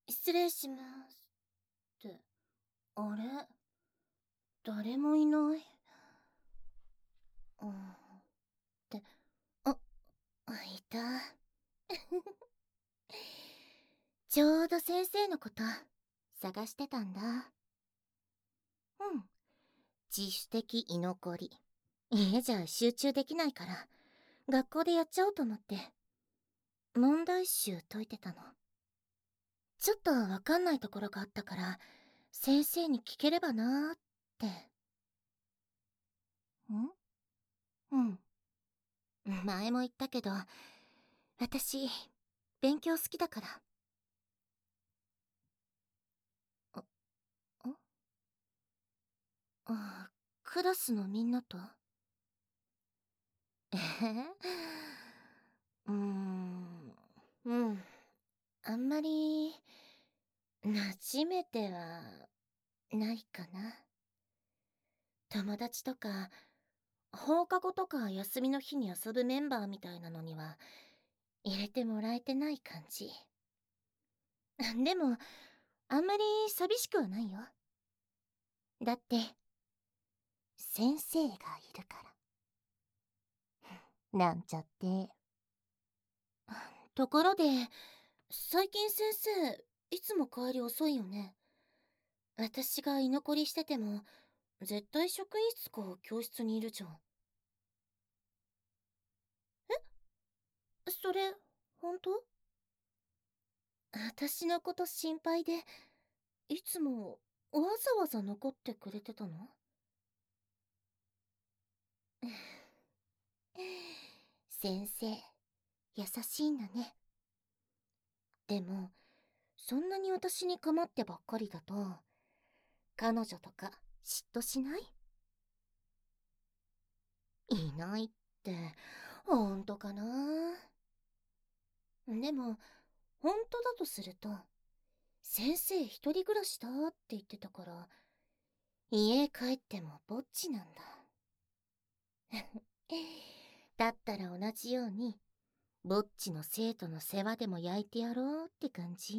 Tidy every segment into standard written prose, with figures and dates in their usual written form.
失礼します。って、あれ誰もいない。あ、いた。ちょうど先生のこと探してたんだ。うん。自主的居残り。家じゃ集中できないから、学校でやっちゃおうと思って、問題集解いてたの。ちょっとわかんないところがあったから、先生に聞ければなーって。うん。前も言ったけど、私、勉強好きだから。あ、クラスのみんなとうーん、うん。あんまり、馴染めては、ないかな。友達とか、放課後とか休みの日に遊ぶメンバーみたいなのには、入れてもらえてない感じ。でも、あんまり寂しくはないよ。だって、先生がいるから。なんちゃって。ところで、最近先生、いつも帰り遅いよね。私が居残りしてても、絶対職員室か教室にいるじゃん。それ、本当？私のこと心配で、いつもわざわざ残ってくれてたの？先生、優しいんだね。でも、そんなに私に構ってばっかりだと、彼女とか嫉妬しない？いないって、ほんとかな？でも、ほんとだとすると、先生一人暮らしだって言ってたから、家帰ってもぼっちなんだ。だったら同じように、ぼっちの生徒の世話でも焼いてやろうって感じ？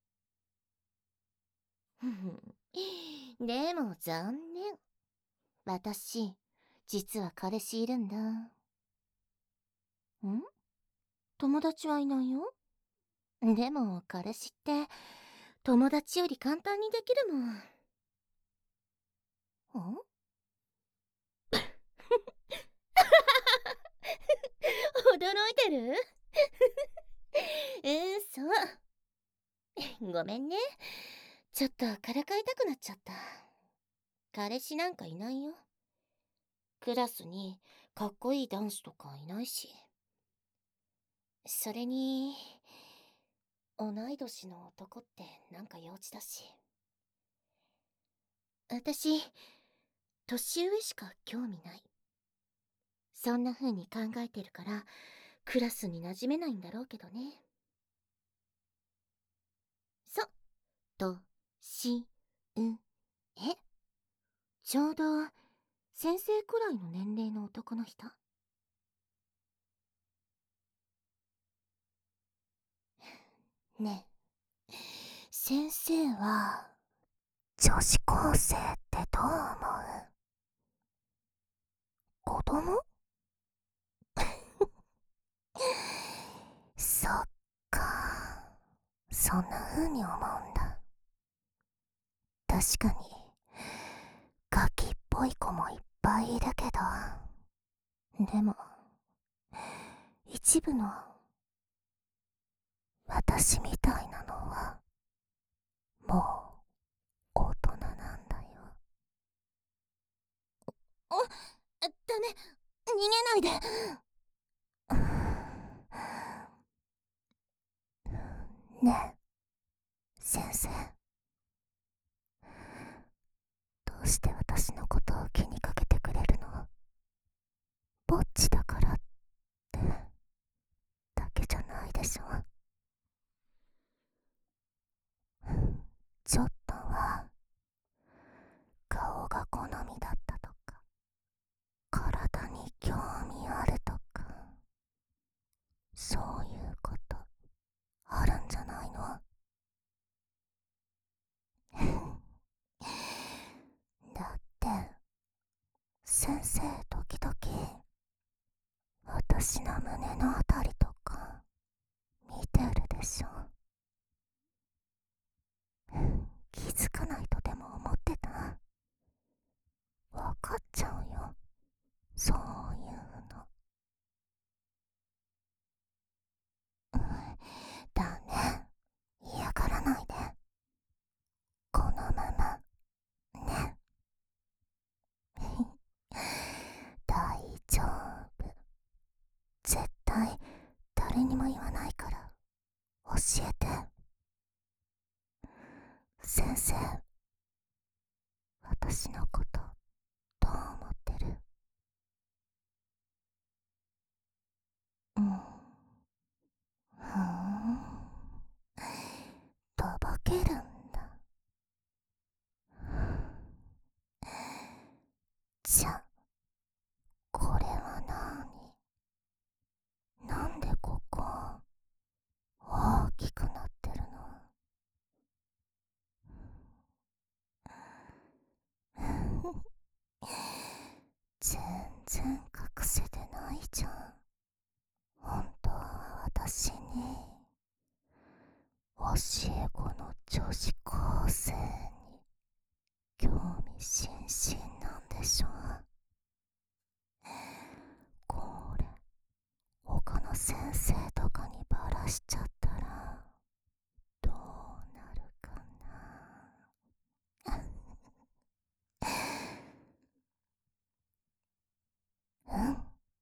でも残念。私、実は彼氏いるんだ。友達はいないよ。でも彼氏って友達より簡単にできるもん。驚いてる？そう。ごめんね。ちょっとからかいたくなっちゃった。彼氏なんかいないよ。クラスにかっこいい男子とかいないし。それに、同い年の男ってなんか幼稚だし。私、年上しか興味ない。そんな風に考えてるから、クラスに馴染めないんだろうけどね。そ、と、し、う、え。ちょうど、先生くらいの年齢の男の人。ねえ、先生は、女子高生ってどう思う？子供？そっか。そんな風に思うんだ。確かに、ガキっぽい子もいっぱいいるけど、でも、一部の私みたいなのは、もう大人なんだよ。ダメ、逃げないで。ねえ、先生。どうして私のことを気にかけてくれるの？ぼっちだからってだけじゃないでしょ。ちょっとは顔が好みだったとか、体に興味あるとか、そういうことあるんじゃないの？ 私の胸のあたりとか見てるでしょ。気づかないとでも思ってた？わかっちゃうよ、そういうの。だね、嫌がらないで。このままね。大丈夫。絶対誰にも言わないから教えて。先生、私のことどう思ってる？うん。ふーん。とぼけるんだ。じゃ、これはなんでここ大きくなってるの？全然隠せてないじゃん。本当は私に教え子の女子高生に興味津々なんでしょ？これ他の先生とかにバラしちゃったらどうなるかな？うん、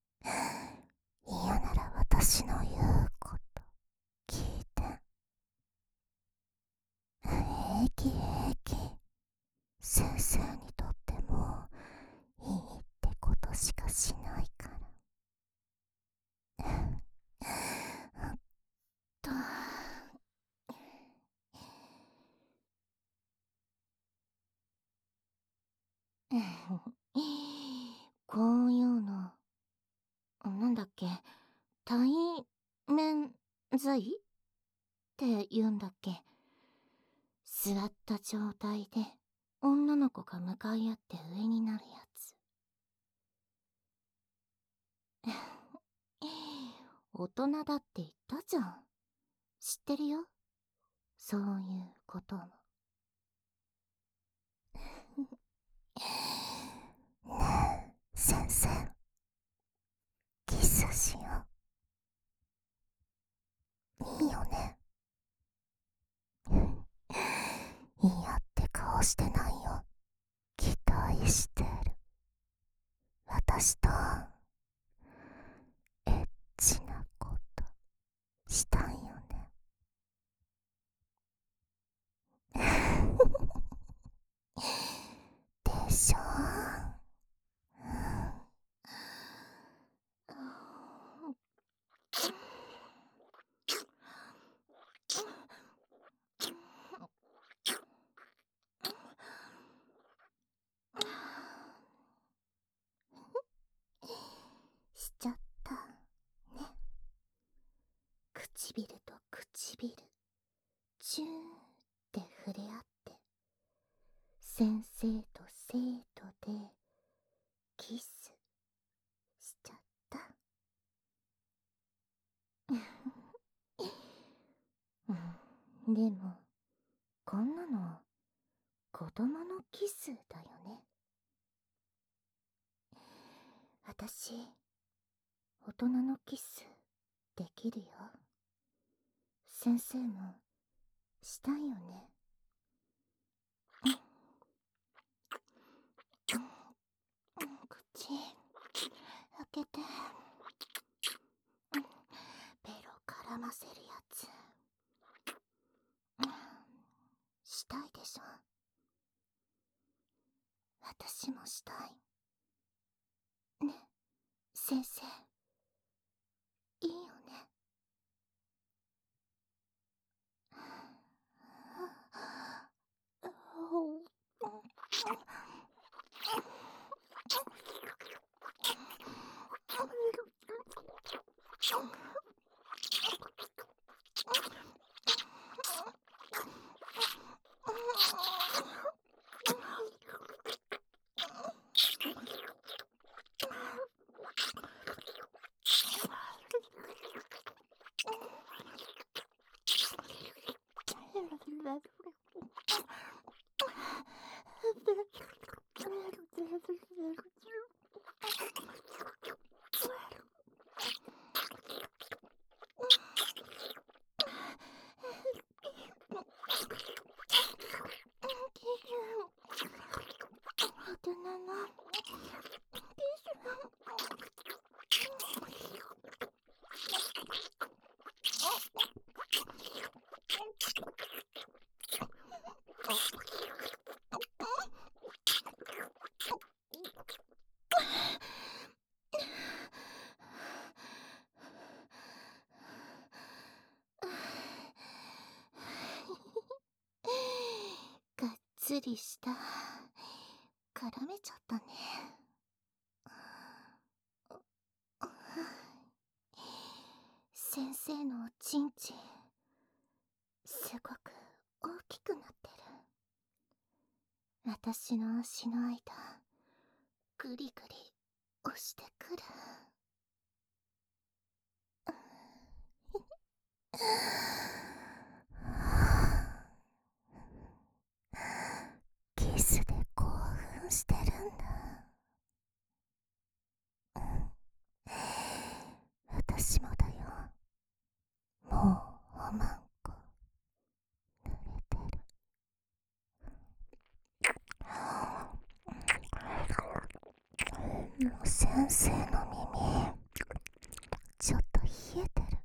嫌なら私の言うこと聞いて。平気平気、先生にとってもいいってことしかしないから。とこういうのなんだっけ、対面剤って言うんだっけ。座った状態で女の子が向かい合って上になるやつ。大人だって言ったじゃん。知ってるよ、そういうことも。ねえ先生、キスしよう。いいよね？嫌って顔してないよ。期待してる。私とエッチなことしたいよね？でしょ？しちゃったね。唇と唇チューって触れ合って、先生と生徒でキスしちゃった。でもこんなの子供のキスだよね。私大人のキスできるよ。先生もしたいよね？口開けて、ベロ絡ませるやつしたいでしょ？私もしたいね、先生。いいよね？ がっつりした。絡めちゃったね。先生のおちんちん、すごく大きくなってる。私の足の間、ぐりぐり押してくる。キスで興奮してるんだ。私もだよ。もうおまんこ濡れてる。先生の耳、ちょっと冷えてる。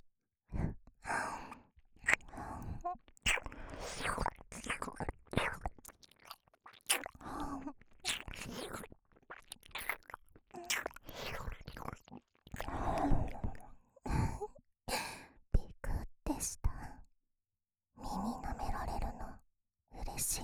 びくってした。耳舐められるの嬉しい。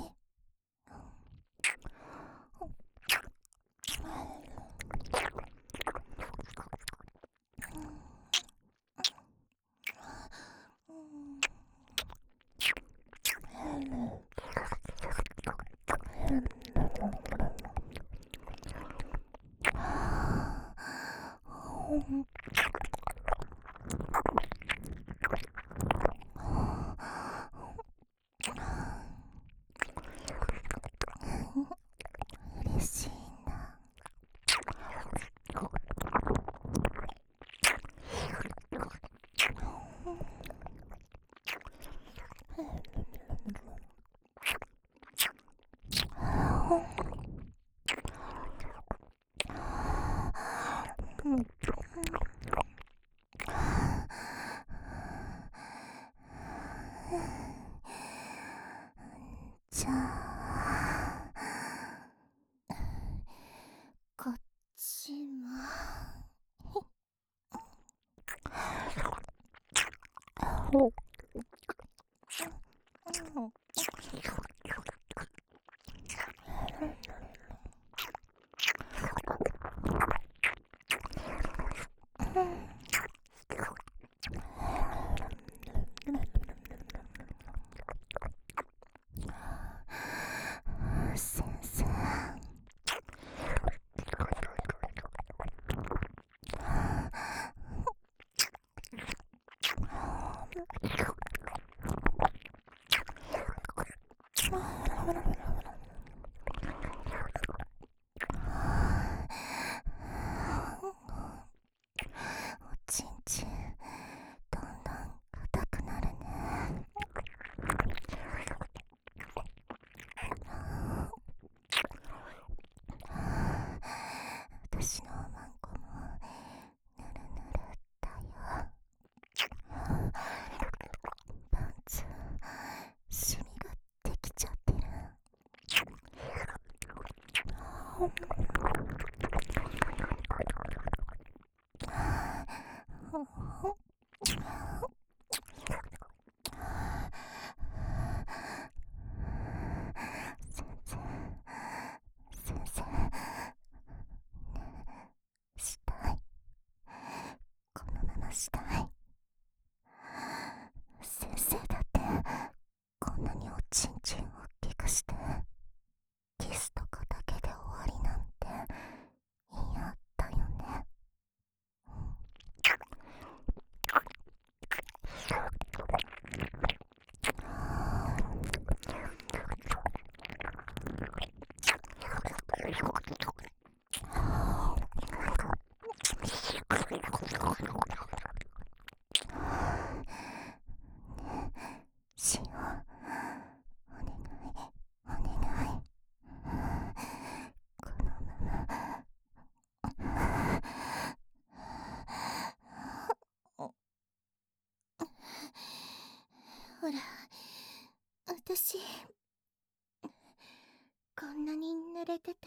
嬉しいんだ。じゃあこっちも先生、おちんちんどんどん硬くなるね。私のおまんこもぬるぬるだよ。パンツシミができちゃってる。先生、したい。このまましたい。先生だってこんなにおちんちん大きくしてキスとかだけで終わりなんしお、お願い、お願い。このまま。ほら、私、こんなに濡れてて。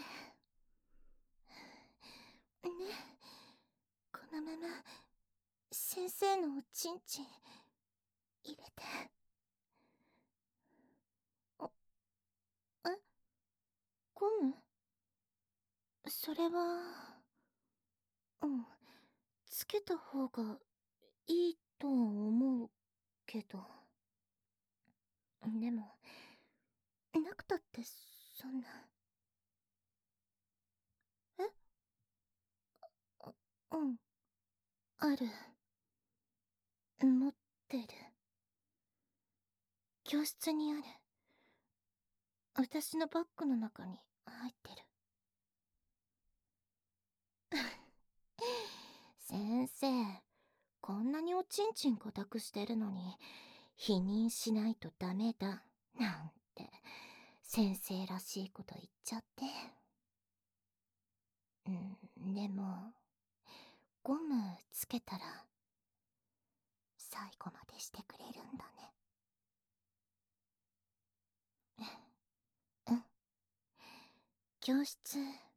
ね、このまま、先生のおちんちん、入れて。え、ゴム？それは、うん、つけた方がいいと思うけど。でも、なくたってそんな。え？うん、ある。持ってる。教室にある。私のバッグの中に入ってる。先生、こんなにおちんちん固くしてるのに、否認しないとダメだ、なんて、先生らしいこと言っちゃって。でも、ゴムつけたら、最後までしてくれるんだね。うん。教室、